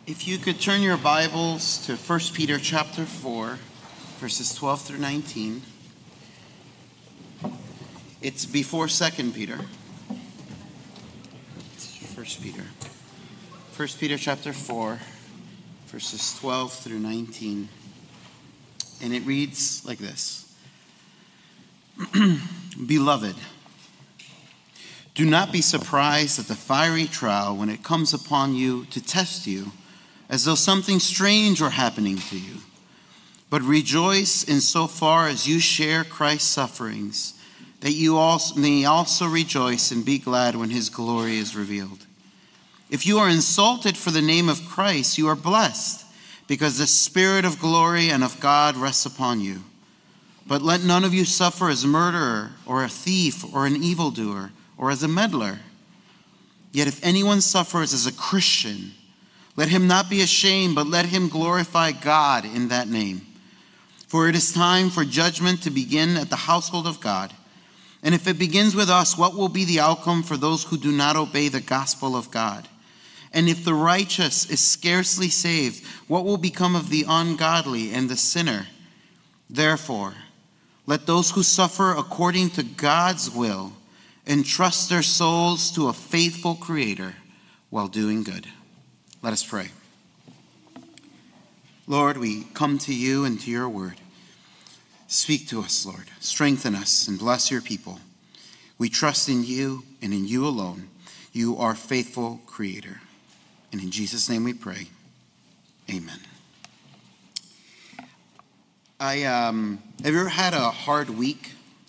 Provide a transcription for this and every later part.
If you could turn your Bibles to 1 Peter chapter 4, verses 12 through 19. It's before 2 Peter. It's 1 Peter. 1 Peter chapter 4, verses 12 through 19. And it reads like this. Beloved, do not be surprised at the fiery trial when it comes upon you to test you, as though something strange were happening to you. But rejoice in so far as you share Christ's sufferings, that you may also rejoice and be glad when his glory is revealed. If you are insulted for the name of Christ, you are blessed, because the Spirit of glory and of God rests upon you. But let none of you suffer as a murderer, or a thief, or an evildoer, or as a meddler. Yet if anyone suffers as a Christian, let him not be ashamed, but let him glorify God in that name. For it is time for judgment to begin at the household of God. And if it begins with us, what will be the outcome for those who do not obey the gospel of God? And if the righteous is scarcely saved, what will become of the ungodly and the sinner? Therefore, let those who suffer according to God's will entrust their souls to a faithful Creator while doing good. Let us pray. Lord, we come to you and to your word. Speak to us, Lord. Strengthen us and bless your people. We trust in you and in you alone. You are faithful Creator. And in Jesus' name we pray. Amen. Have you ever had a hard week?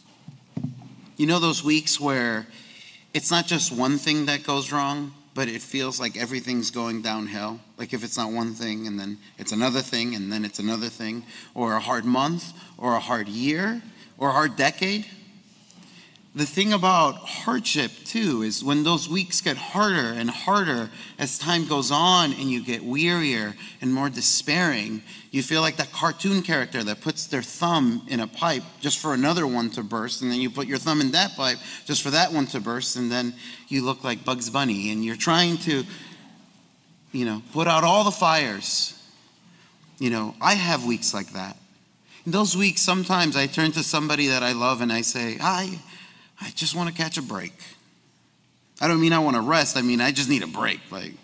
You know those weeks where it's not just one thing that goes wrong, but it feels like everything's going downhill. Like if it's not one thing and then it's another thing and then it's another thing, or a hard month or a hard year or a hard decade. The thing about hardship too is when those weeks get harder and harder as time goes on and you get wearier and more despairing, you feel like that cartoon character that puts their thumb in a pipe just for another one to burst, and then you put your thumb in that pipe just for that one to burst, and then you look like Bugs Bunny and you're trying to, put out all the fires. I have weeks like that. In those weeks, sometimes I turn to somebody that I love and I say, I just want to catch a break. I don't mean I want to rest. I mean, I just need a break,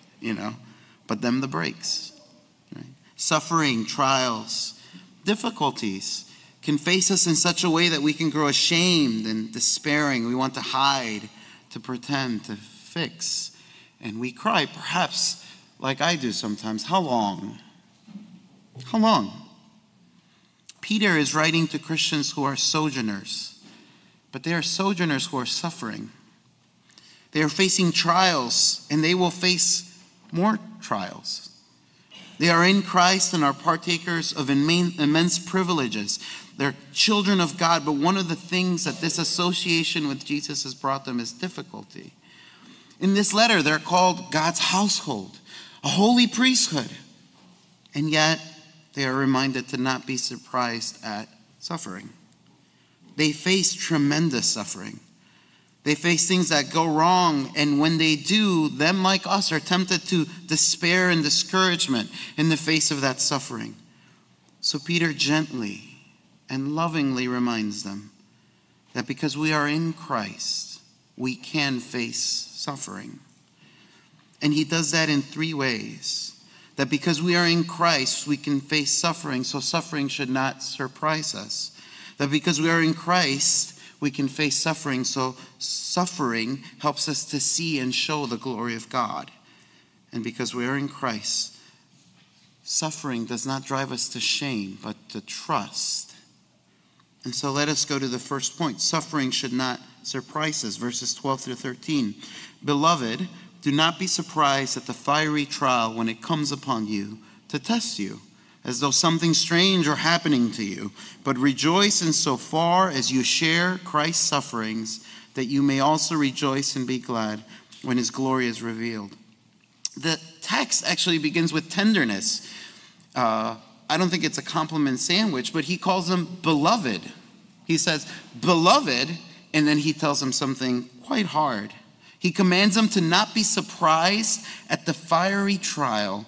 but them the breaks. Right? Suffering, trials, difficulties can face us in such a way that we can grow ashamed and despairing. We want to hide, to pretend, to fix. And we cry, perhaps like I do sometimes. How long? How long? Peter is writing to Christians who are sojourners. But they are sojourners who are suffering. They are facing trials, and they will face more trials. They are in Christ and are partakers of immense privileges. They're children of God, but one of the things that this association with Jesus has brought them is difficulty. In this letter, they're called God's household, a holy priesthood. And yet, they are reminded to not be surprised at suffering. They face tremendous suffering. They face things that go wrong, and when they do, them like us are tempted to despair and discouragement in the face of that suffering. So Peter gently and lovingly reminds them that because we are in Christ, we can face suffering. And he does that in three ways. That because we are in Christ, we can face suffering, so suffering should not surprise us. That because we are in Christ, we can face suffering, so suffering helps us to see and show the glory of God. And because we are in Christ, suffering does not drive us to shame, but to trust. And so let us go to the first point. Suffering should not surprise us. Verses 12 through 13. Beloved, do not be surprised at the fiery trial when it comes upon you to test you, as though something strange were happening to you. But rejoice in so far as you share Christ's sufferings, that you may also rejoice and be glad when his glory is revealed. The text actually begins with tenderness. I don't think it's a compliment sandwich, but he calls them beloved. He says, beloved, and then he tells them something quite hard. He commands them to not be surprised at the fiery trial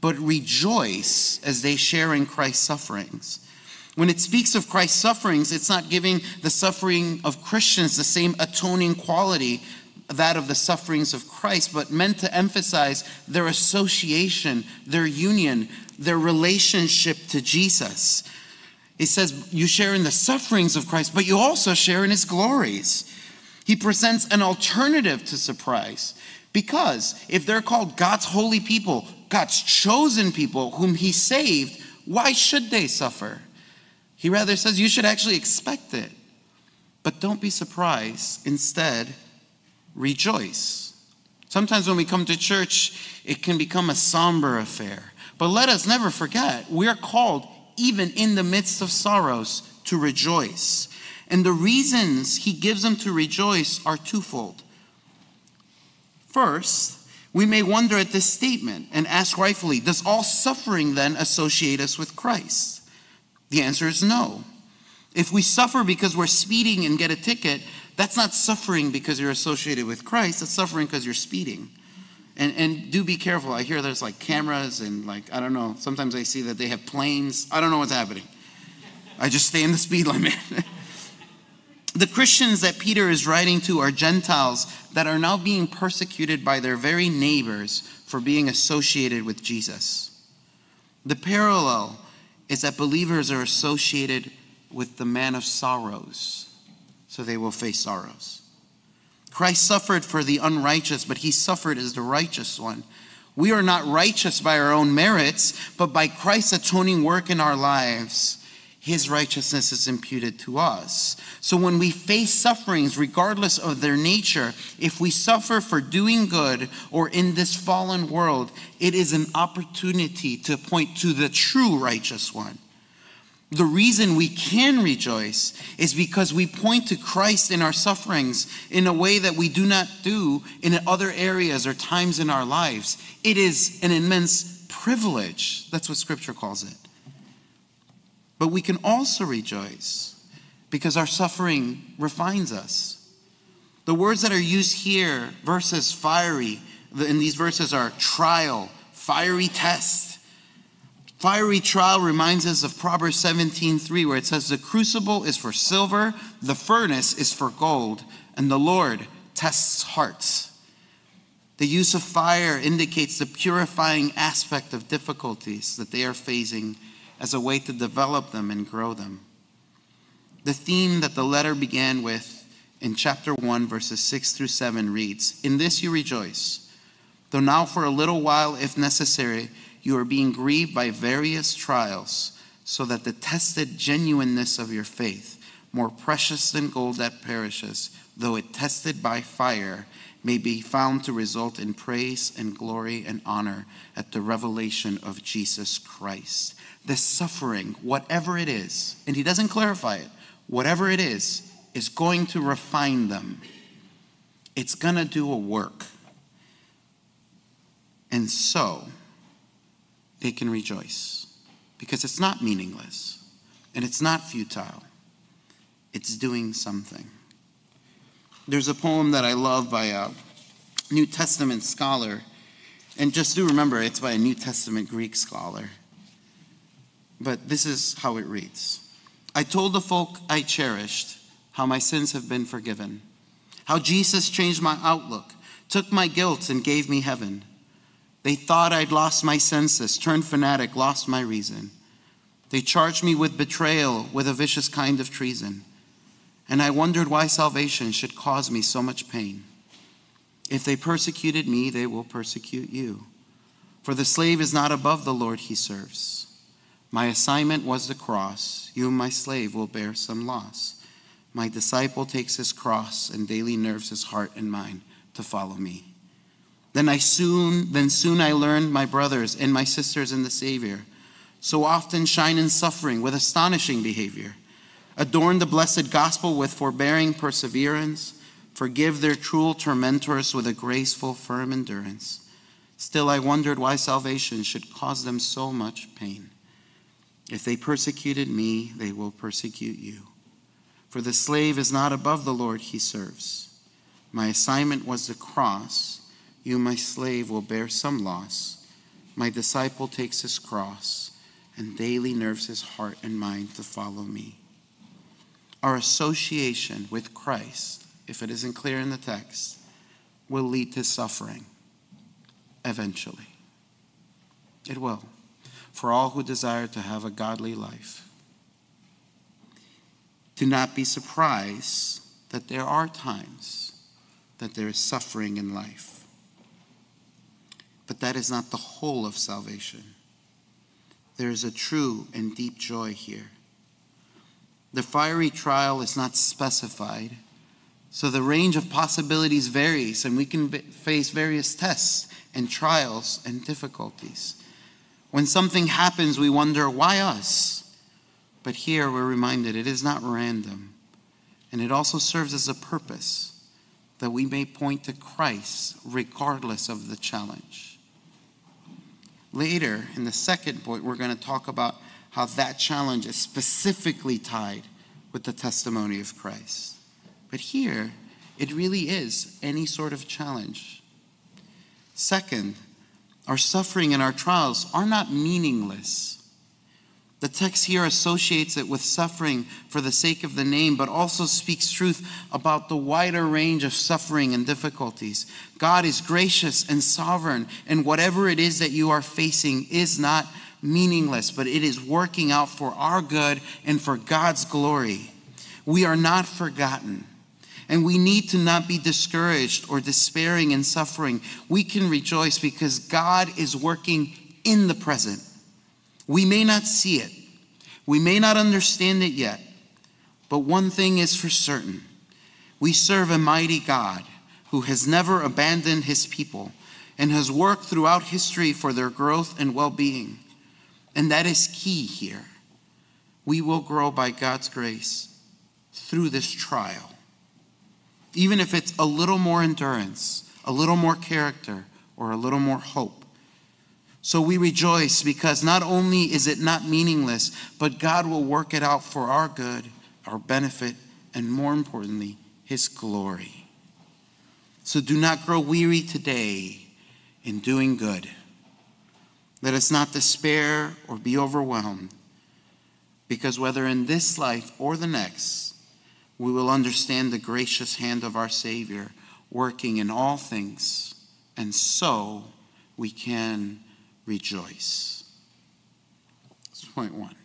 but rejoice as they share in Christ's sufferings. When it speaks of Christ's sufferings, it's not giving the suffering of Christians the same atoning quality that of the sufferings of Christ, but meant to emphasize their association, their union, their relationship to Jesus. It says you share in the sufferings of Christ, but you also share in his glories. He presents an alternative to surprise, because if they're called God's holy people, God's chosen people whom he saved, why should they suffer? He rather says you should actually expect it, but don't be surprised. Instead, rejoice. Sometimes when we come to church, it can become a somber affair. But let us never forget, we are called, even in the midst of sorrows, to rejoice. And the reasons he gives them to rejoice are twofold. First, we may wonder at this statement and ask rightfully, does all suffering then associate us with Christ? The answer is no. If we suffer because we're speeding and get a ticket, that's not suffering because you're associated with Christ. That's suffering because you're speeding. And do be careful. I hear there's like cameras and I don't know. Sometimes I see that they have planes. I don't know what's happening. I just stay in the speed limit. The Christians that Peter is writing to are Gentiles that are now being persecuted by their very neighbors for being associated with Jesus. The parallel is that believers are associated with the man of sorrows, so they will face sorrows. Christ suffered for the unrighteous, but he suffered as the righteous one. We are not righteous by our own merits, but by Christ's atoning work in our lives, his righteousness is imputed to us. So when we face sufferings, regardless of their nature, if we suffer for doing good or in this fallen world, it is an opportunity to point to the true righteous one. The reason we can rejoice is because we point to Christ in our sufferings in a way that we do not do in other areas or times in our lives. It is an immense privilege. That's what Scripture calls it. But we can also rejoice because our suffering refines us. The words that are used here, verses fiery, in these verses are trial, fiery test. Fiery trial reminds us of Proverbs 17:3, where it says, the crucible is for silver, the furnace is for gold, and the Lord tests hearts. The use of fire indicates the purifying aspect of difficulties that they are facing as a way to develop them and grow them. The theme that the letter began with in chapter 1, verses 6 through 7 reads, in this you rejoice, though now for a little while, if necessary, you are being grieved by various trials, so that the tested genuineness of your faith, more precious than gold that perishes, though it tested by fire, may be found to result in praise and glory and honor at the revelation of Jesus Christ. The suffering, whatever it is, and he doesn't clarify it, whatever it is going to refine them. It's going to do a work. And so, they can rejoice because it's not meaningless and it's not futile. It's doing something. There's a poem that I love by a New Testament scholar, and just do remember it's by a New Testament Greek scholar. But this is how it reads. I told the folk I cherished how my sins have been forgiven, how Jesus changed my outlook, took my guilt and gave me heaven. They thought I'd lost my senses, turned fanatic, lost my reason. They charged me with betrayal, with a vicious kind of treason. And I wondered why salvation should cause me so much pain. If they persecuted me, they will persecute you. For the slave is not above the Lord he serves. My assignment was the cross. You, my slave, will bear some loss. My disciple takes his cross and daily nerves his heart and mind to follow me. Then soon I learned my brothers and my sisters in the Savior so often shine in suffering with astonishing behavior. Adorn the blessed gospel with forbearing perseverance. Forgive their cruel tormentors with a graceful, firm endurance. Still I wondered why salvation should cause them so much pain. If they persecuted me, they will persecute you. For the slave is not above the Lord he serves. My assignment was the cross. You, my slave, will bear some loss. my disciple takes his cross and daily nerves his heart and mind to follow me. Our association with Christ, if it isn't clear in the text, will lead to suffering eventually. It will, for all who desire to have a godly life. Do not be surprised that there are times that there is suffering in life. But that is not the whole of salvation. There is a true and deep joy here. The fiery trial is not specified, so the range of possibilities varies, and we can face various tests and trials and difficulties. When something happens, we wonder, why us? But here we're reminded it is not random, and it also serves as a purpose that we may point to Christ regardless of the challenge. Later, in the second point, we're going to talk about how that challenge is specifically tied with the testimony of Christ. But here, it really is any sort of challenge. Second, our suffering and our trials are not meaningless. The text here associates it with suffering for the sake of the name, but also speaks truth about the wider range of suffering and difficulties. God is gracious and sovereign, and whatever it is that you are facing is not meaningless, but it is working out for our good and for God's glory. We are not forgotten, and we need to not be discouraged or despairing in suffering. We can rejoice because God is working in the present. We may not see it. We may not understand it yet. But one thing is for certain. We serve a mighty God who has never abandoned his people and has worked throughout history for their growth and well-being. And that is key here. We will grow by God's grace through this trial. Even if it's a little more endurance, a little more character, or a little more hope. So we rejoice because not only is it not meaningless, but God will work it out for our good, our benefit, and more importantly, his glory. So do not grow weary today in doing good. Let us not despair or be overwhelmed, because whether in this life or the next, we will understand the gracious hand of our Savior working in all things, and so we can rejoice. That's point one.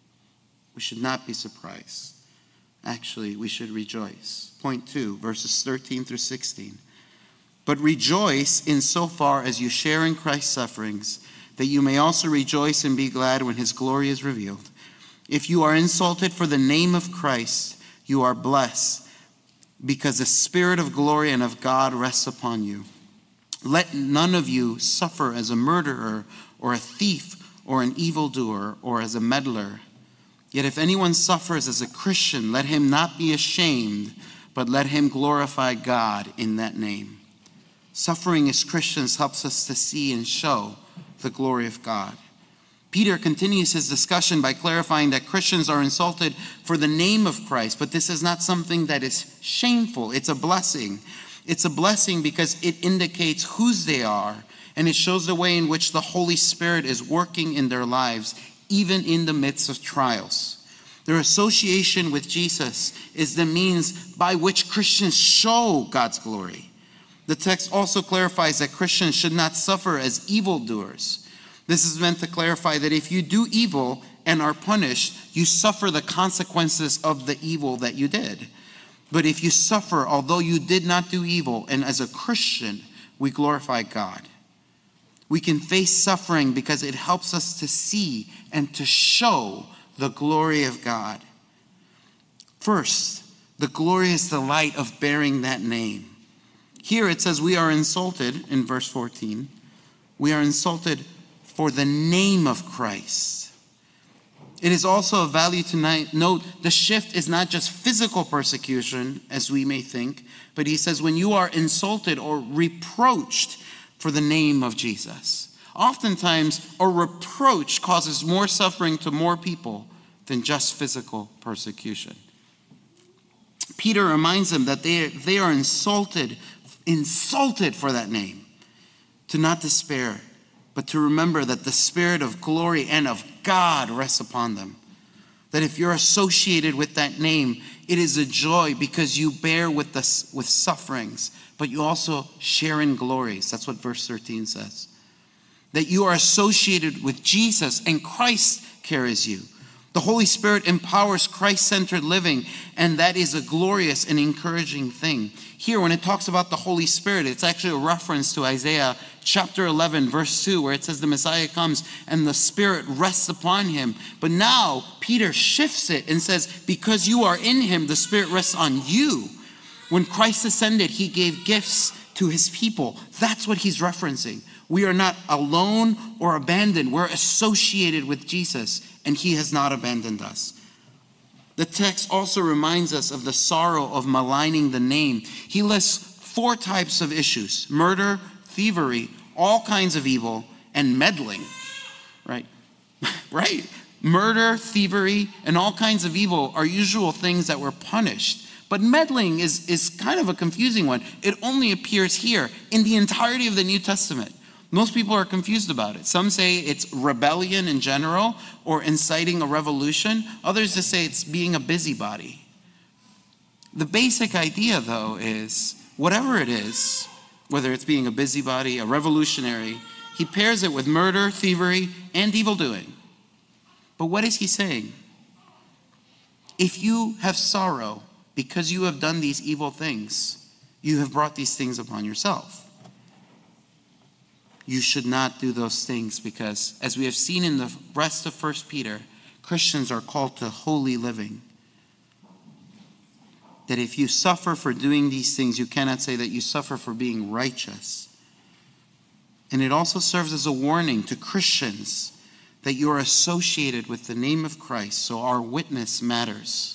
We should not be surprised. Actually, we should rejoice. Point two, verses 13 through 16. But rejoice insofar as you share in Christ's sufferings, that you may also rejoice and be glad when his glory is revealed. If you are insulted for the name of Christ, you are blessed, because the Spirit of glory and of God rests upon you. Let none of you suffer as a murderer or a thief or an evildoer or as a meddler. Yet if anyone suffers as a Christian, let him not be ashamed, but let him glorify God in that name. Suffering as Christians helps us to see and show the glory of God. Peter continues his discussion by clarifying that Christians are insulted for the name of Christ, but this is not something that is shameful. It's a blessing. It's a blessing because it indicates whose they are, and it shows the way in which the Holy Spirit is working in their lives, even in the midst of trials. Their association with Jesus is the means by which Christians show God's glory. The text also clarifies that Christians should not suffer as evildoers. This is meant to clarify that if you do evil and are punished, you suffer the consequences of the evil that you did. But if you suffer, although you did not do evil, and as a Christian, we glorify God. We can face suffering because it helps us to see and to show the glory of God. First, the glorious delight of bearing that name. Here it says we are insulted, in verse 14, we are insulted for the name of Christ. It is also of value to note the shift is not just physical persecution, as we may think, but he says when you are insulted or reproached for the name of Jesus. Oftentimes, a reproach causes more suffering to more people than just physical persecution. Peter reminds them that they are insulted for that name, to not despair, but to remember that the Spirit of glory and of God rests upon them. That if you're associated with that name, it is a joy because you bear with sufferings, but you also share in glories. That's what verse 13 says. That you are associated with Jesus and Christ carries you. The Holy Spirit empowers Christ-centered living, and that is a glorious and encouraging thing. Here, when it talks about the Holy Spirit, it's actually a reference to Isaiah chapter 11, verse 2, where it says the Messiah comes and the Spirit rests upon him. But now, Peter shifts it and says, because you are in him, the Spirit rests on you. When Christ ascended, he gave gifts to his people. That's what he's referencing. We are not alone or abandoned. We're associated with Jesus, and he has not abandoned us. The text also reminds us of the sorrow of maligning the name. He lists 4 types of issues: murder, thievery, all kinds of evil, and meddling. Right? Right. Murder, thievery, and all kinds of evil are usual things that were punished. But meddling is kind of a confusing one. It only appears here in the entirety of the New Testament. Most people are confused about it. Some say it's rebellion in general or inciting a revolution. Others just say it's being a busybody. The basic idea, though, is whatever it is, whether it's being a busybody, a revolutionary, he pairs it with murder, thievery, and evildoing. But what is he saying? If you have sorrow because you have done these evil things, you have brought these things upon yourself. You should not do those things because, as we have seen in the rest of 1 Peter, Christians are called to holy living. That if you suffer for doing these things, you cannot say that you suffer for being righteous. And it also serves as a warning to Christians that you are associated with the name of Christ, so our witness matters.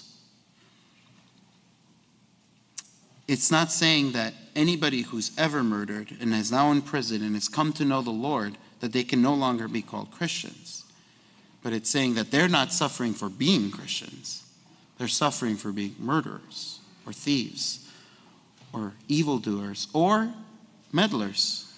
It's not saying that anybody who's ever murdered and is now in prison and has come to know the Lord, that they can no longer be called Christians. But it's saying that they're not suffering for being Christians. They're suffering for being murderers or thieves or evildoers or meddlers.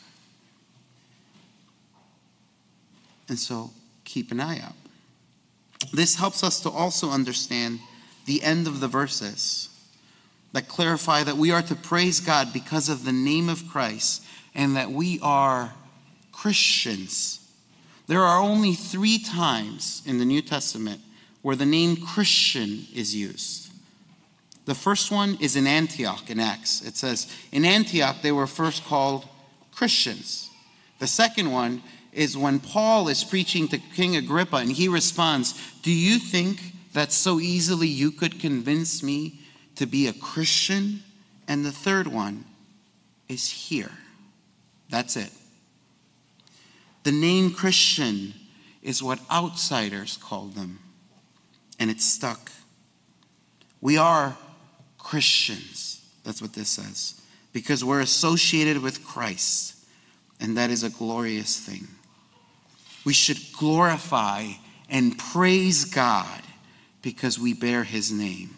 And so keep an eye out. This helps us to also understand the end of the verses that clarify that we are to praise God because of the name of Christ and that we are Christians. There are only 3 times in the New Testament where the name Christian is used. The first one is in Antioch in Acts. It says, in Antioch they were first called Christians. The second one is when Paul is preaching to King Agrippa and he responds, do you think that so easily you could convince me to be a Christian? And the third one is here. That's it. The name Christian is what outsiders called them, and it's stuck. We are Christians. That's what this says. Because we're associated with Christ, and that is a glorious thing. We should glorify and praise God because we bear his name.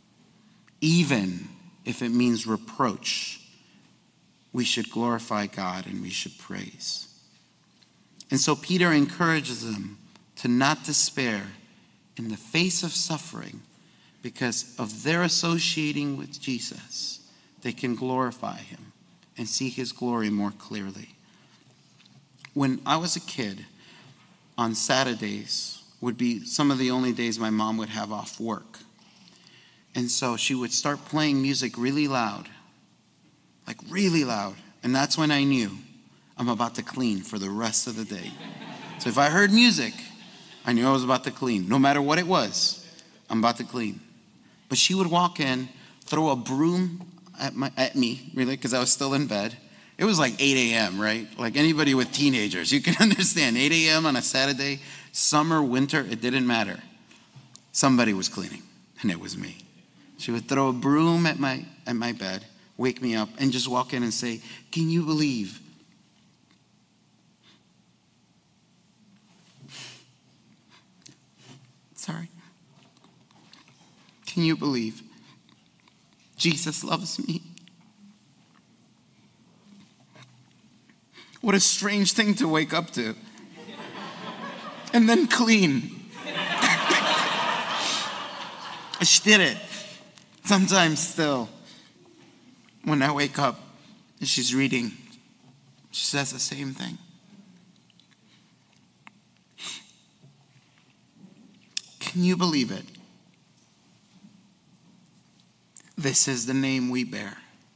Even if it means reproach, we should glorify God and we should praise. And so Peter encourages them to not despair in the face of suffering because of their associating with Jesus. They can glorify him and see his glory more clearly. When I was a kid, on Saturdays would be some of the only days my mom would have off work. And so she would start playing music really loud, like really loud. And that's when I knew I'm about to clean for the rest of the day. So if I heard music, I knew I was about to clean. No matter what it was, I'm about to clean. But she would walk in, throw a broom at me, really, because I was still in bed. It was like 8 a.m., right? Like anybody with teenagers, you can understand. 8 a.m. on a Saturday, summer, winter, it didn't matter. Somebody was cleaning, and it was me. She would throw a broom at my bed, wake me up, and just walk in and say, can you believe? Sorry. Can you believe Jesus loves me? What a strange thing to wake up to. And then clean. She did it. Sometimes still, when I wake up and she's reading, she says the same thing. Can you believe it? This is the name we bear.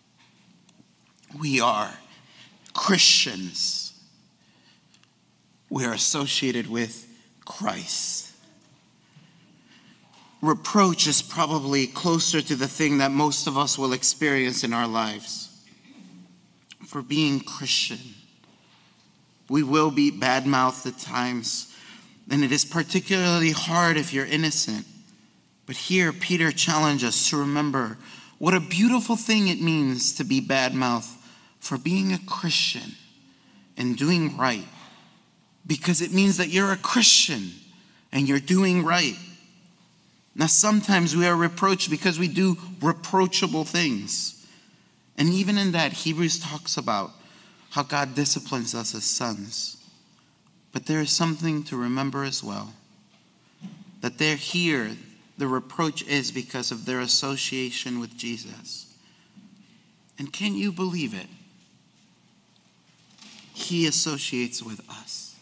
We are Christians. We are associated with Christ. Reproach is probably closer to the thing that most of us will experience in our lives. For being Christian, we will be bad-mouthed at times, and it is particularly hard if you're innocent. But here, Peter challenges us to remember what a beautiful thing it means to be bad-mouthed for being a Christian and doing right. Because it means that you're a Christian and you're doing right. Now, sometimes we are reproached because we do reproachable things. And even in that, Hebrews talks about how God disciplines us as sons. But there is something to remember as well. That they're here, the reproach is because of their association with Jesus. And can you believe it? He associates with us.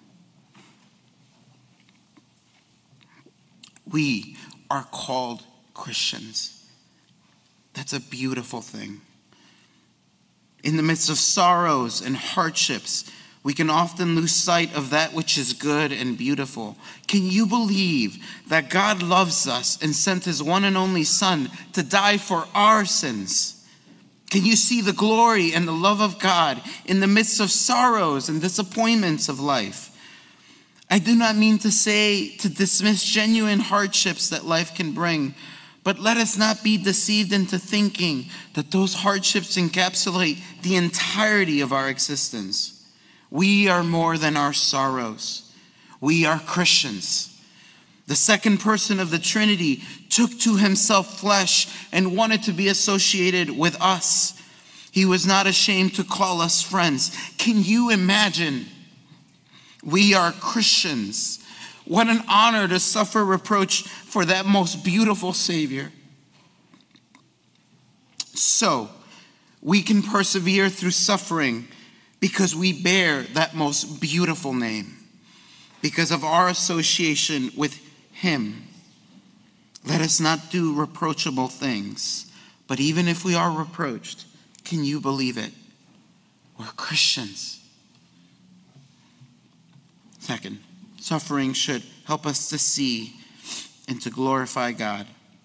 We are called Christians. That's a beautiful thing. In the midst of sorrows and hardships, we can often lose sight of that which is good and beautiful. Can you believe that God loves us and sent his one and only Son to die for our sins? Can you see the glory and the love of God in the midst of sorrows and disappointments of life? I do not mean to say to dismiss genuine hardships that life can bring, but let us not be deceived into thinking that those hardships encapsulate the entirety of our existence. We are more than our sorrows. We are Christians. The second person of the Trinity took to himself flesh and wanted to be associated with us. He was not ashamed to call us friends. Can you imagine? We are Christians. What an honor to suffer reproach for that most beautiful Savior. So, we can persevere through suffering because we bear that most beautiful name, because of our association with him. Let us not do reproachable things, but even if we are reproached, can you believe it? We're Christians. Second, suffering should help us to see and to glorify God.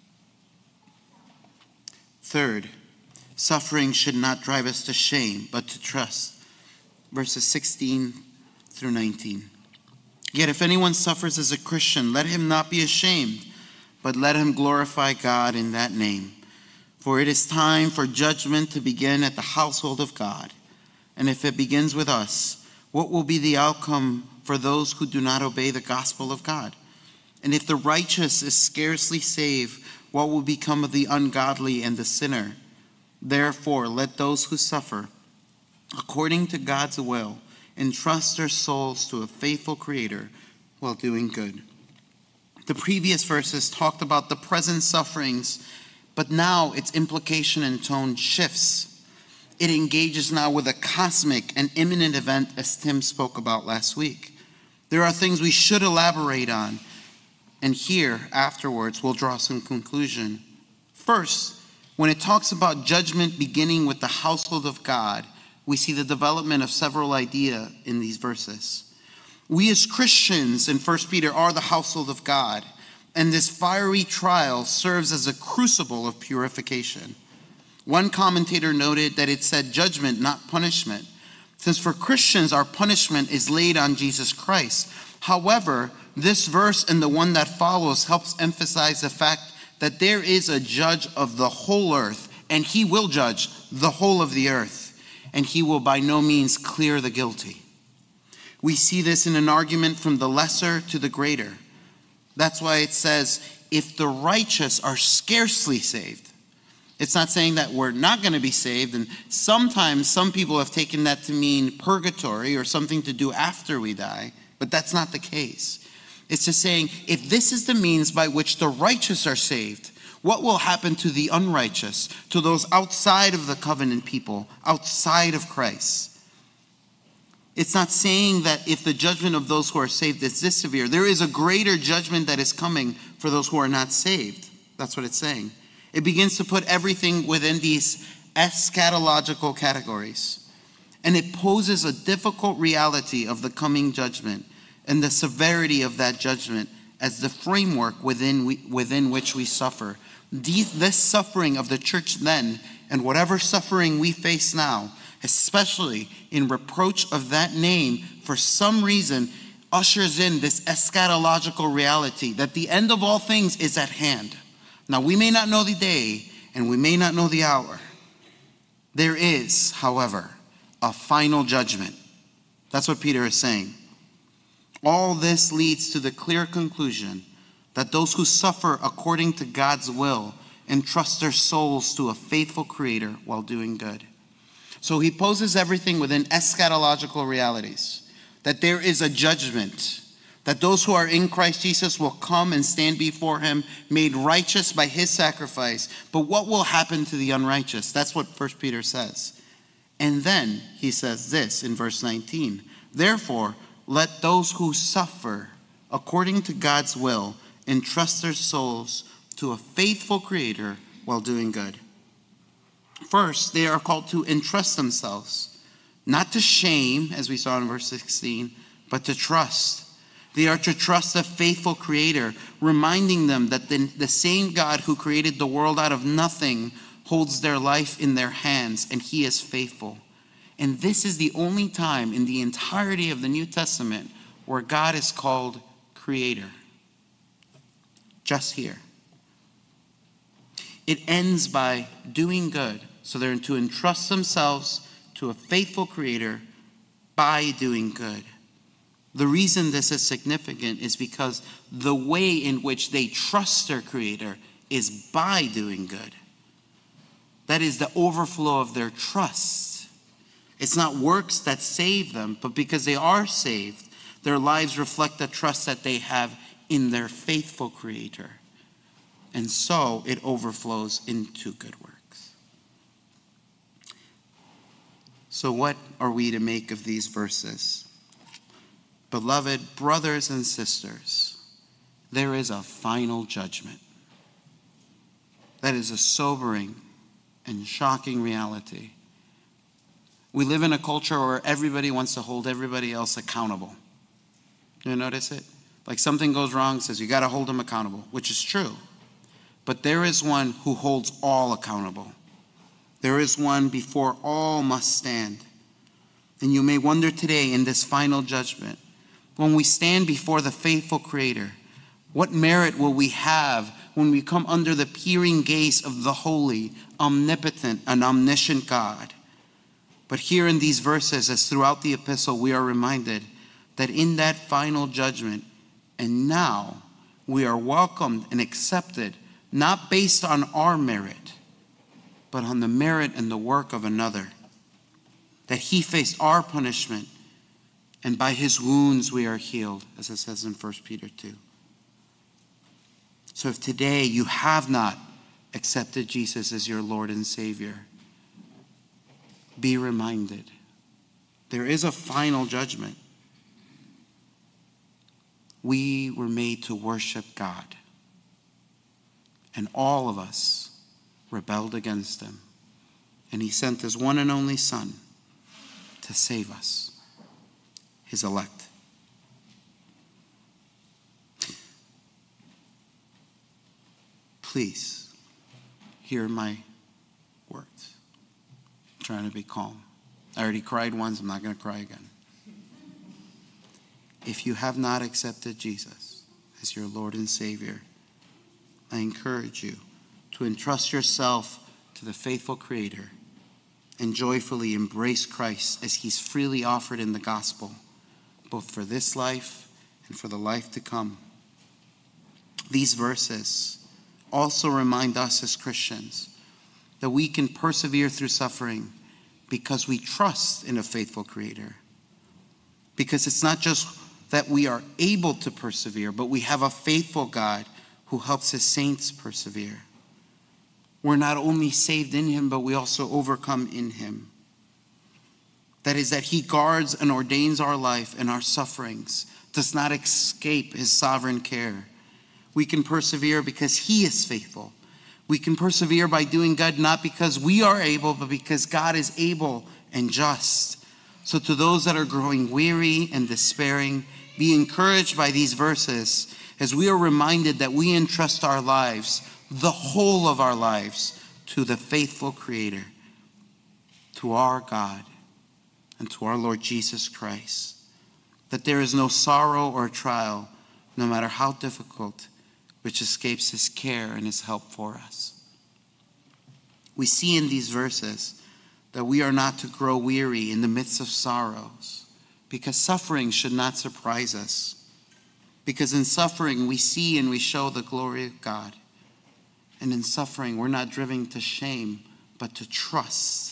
Third, suffering should not drive us to shame, but to trust. Verses 16 through 19. Yet if anyone suffers as a Christian, let him not be ashamed, but let him glorify God in that name. For it is time for judgment to begin at the household of God. And if it begins with us, what will be the outcome for those who do not obey the gospel of God? And if the righteous is scarcely saved, what will become of the ungodly and the sinner? Therefore, let those who suffer according to God's will entrust their souls to a faithful Creator while doing good. The previous verses talked about the present sufferings, but now its implication and tone shifts. It engages now with a cosmic and imminent event, as Tim spoke about last week. There are things we should elaborate on, and here, afterwards, we'll draw some conclusion. First, when it talks about judgment beginning with the household of God, we see the development of several ideas in these verses. We as Christians in 1 Peter are the household of God, and this fiery trial serves as a crucible of purification. One commentator noted that it said judgment, not punishment, since for Christians our punishment is laid on Jesus Christ. However, this verse and the one that follows helps emphasize the fact that there is a judge of the whole earth, and he will judge the whole of the earth. And he will by no means clear the guilty. We see this in an argument from the lesser to the greater. That's why it says, if the righteous are scarcely saved, It's not saying that we're not going to be saved. And sometimes some people have taken that to mean purgatory or something to do after we die. But that's not the case. It's just saying, if this is the means by which the righteous are saved, what will happen to the unrighteous, to those outside of the covenant people, outside of Christ? It's not saying that if the judgment of those who are saved is this severe, there is a greater judgment that is coming for those who are not saved. That's what it's saying. It begins to put everything within these eschatological categories. And it poses a difficult reality of the coming judgment and the severity of that judgment as the framework within which we suffer. This suffering of the church then, and whatever suffering we face now, especially in reproach of that name, for some reason ushers in this eschatological reality that the end of all things is at hand. Now, we may not know the day and we may not know the hour. There is, however, a final judgment. That's what Peter is saying. All this leads to the clear conclusion that those who suffer according to God's will entrust their souls to a faithful Creator while doing good. So he poses everything within eschatological realities, that there is a judgment, that those who are in Christ Jesus will come and stand before him, made righteous by his sacrifice. But what will happen to the unrighteous? That's what 1 Peter says. And then he says this in verse 19, therefore, let those who suffer according to God's will entrust their souls to a faithful Creator while doing good. First, they are called to entrust themselves, not to shame, as we saw in verse 16, but to trust. They are to trust a faithful Creator, reminding them that the same God who created the world out of nothing holds their life in their hands, and he is faithful. And this is the only time in the entirety of the New Testament where God is called Creator. Just here. It ends by doing good. So they're to entrust themselves to a faithful Creator by doing good. The reason this is significant is because the way in which they trust their Creator is by doing good. That is the overflow of their trust. It's not works that save them, but because they are saved, their lives reflect the trust that they have in their faithful Creator. And so it overflows into good works. So what are we to make of these verses? Beloved brothers and sisters, there is a final judgment. That is a sobering and shocking reality. We live in a culture where everybody wants to hold everybody else accountable. You notice it? Like something goes wrong, says you got to hold them accountable, which is true. But there is one who holds all accountable. There is one before all must stand. And you may wonder today in this final judgment, when we stand before the faithful Creator, what merit will we have when we come under the peering gaze of the holy, omnipotent, and omniscient God? But here in these verses, as throughout the epistle, we are reminded that in that final judgment, and now we are welcomed and accepted, not based on our merit, but on the merit and the work of another. That he faced our punishment, and by his wounds we are healed, as it says in 1 Peter 2. So if today you have not accepted Jesus as your Lord and Savior, be reminded, there is a final judgment. We were made to worship God, and all of us rebelled against him. And he sent his one and only Son to save us, his elect. Please hear my words. I'm trying to be calm. I already cried once, I'm not going to cry again. If you have not accepted Jesus as your Lord and Savior, I encourage you to entrust yourself to the faithful Creator and joyfully embrace Christ as he's freely offered in the gospel, both for this life and for the life to come. These verses also remind us as Christians that we can persevere through suffering because we trust in a faithful Creator. Because it's not just that we are able to persevere, but we have a faithful God who helps his saints persevere. We're not only saved in him, but we also overcome in him. That is, that he guards and ordains our life, and our sufferings does not escape his sovereign care. We can persevere because he is faithful. We can persevere by doing good, not because we are able, but because God is able and just. So to those that are growing weary and despairing, be encouraged by these verses as we are reminded that we entrust our lives, the whole of our lives, to the faithful Creator, to our God, and to our Lord Jesus Christ. That there is no sorrow or trial, no matter how difficult, which escapes his care and his help for us. We see in these verses that we are not to grow weary in the midst of sorrows, because suffering should not surprise us. Because in suffering we see and we show the glory of God. And in suffering we're not driven to shame, but to trust.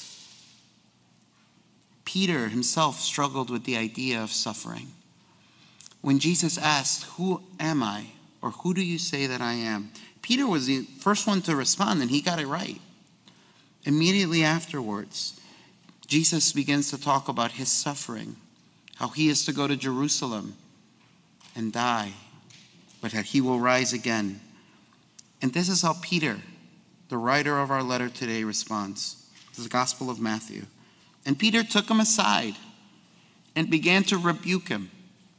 Peter himself struggled with the idea of suffering. When Jesus asked, "Who am I?" or "Who do you say that I am?" Peter was the first one to respond, and he got it right. Immediately afterwards, Jesus begins to talk about his suffering, how he is to go to Jerusalem and die, but that he will rise again. And this is how Peter, the writer of our letter today, responds. This is the Gospel of Matthew. And Peter took him aside and began to rebuke him.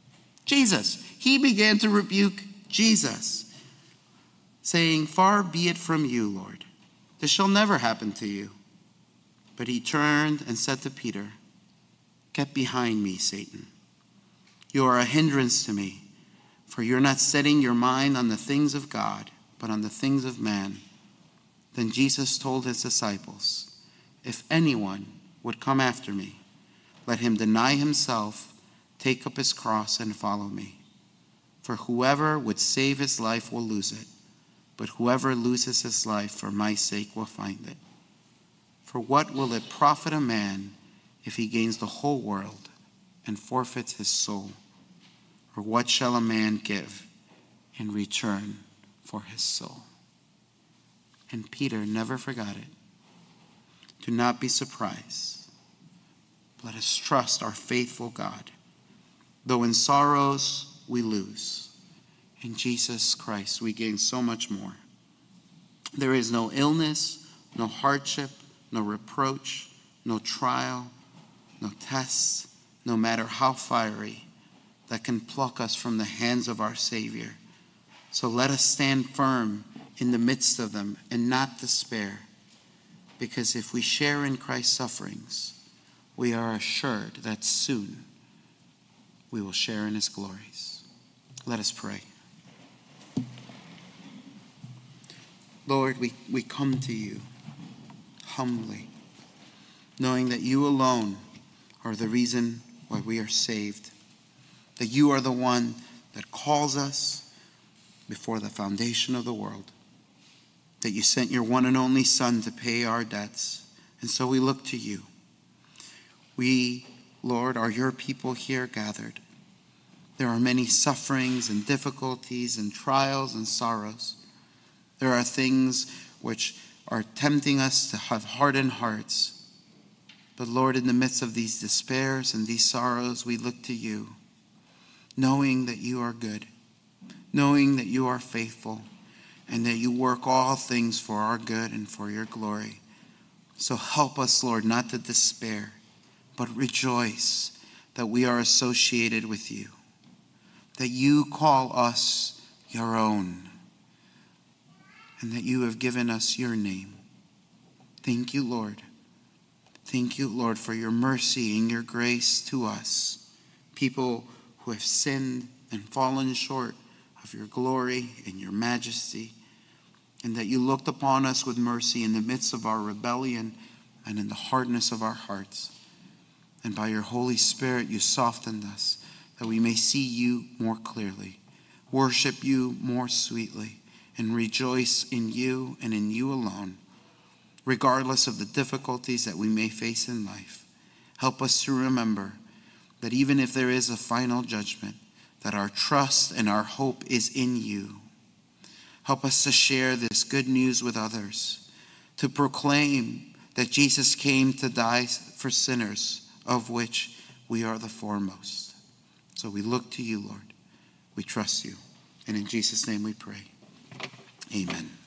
He began to rebuke Jesus, saying, "Far be it from you, Lord. This shall never happen to you." But he turned and said to Peter, "Get behind me, Satan. You are a hindrance to me, for you're not setting your mind on the things of God, but on the things of man." Then Jesus told his disciples, "If anyone would come after me, let him deny himself, take up his cross, and follow me. For whoever would save his life will lose it, but whoever loses his life for my sake will find it. For what will it profit a man if he gains the whole world and forfeits his soul? Or what shall a man give in return for his soul?" And Peter never forgot it. Do not be surprised. Let us trust our faithful God. Though in sorrows we lose, in Jesus Christ we gain so much more. There is no illness, no hardship, no reproach, no trial, no test, no matter how fiery, that can pluck us from the hands of our Savior. So let us stand firm in the midst of them and not despair, because if we share in Christ's sufferings, we are assured that soon we will share in his glories. Let us pray. Lord, we come to you humbly, knowing that you alone are the reason why we are saved, that you are the one that calls us before the foundation of the world, that you sent your one and only Son to pay our debts, and so we look to you. We, Lord, are your people here gathered. There are many sufferings and difficulties and trials and sorrows. There are things which are tempting us to have hardened hearts. But Lord, in the midst of these despairs and these sorrows, we look to you, knowing that you are good, knowing that you are faithful, and that you work all things for our good and for your glory. So help us, Lord, not to despair, but rejoice that we are associated with you, that you call us your own, and that you have given us your name. Thank you, Lord. Thank you, Lord, for your mercy and your grace to us, people who have sinned and fallen short of your glory and your majesty, and that you looked upon us with mercy in the midst of our rebellion and in the hardness of our hearts. And by your Holy Spirit, you softened us, that we may see you more clearly, worship you more sweetly, and rejoice in you and in you alone. regardless of the difficulties that we may face in life. Help us to remember that even if there is a final judgment, that our trust and our hope is in you. Help us to share this good news with others, to proclaim that Jesus came to die for sinners, of which we are the foremost. So we look to you, Lord. We trust you. And in Jesus' name we pray. Amen.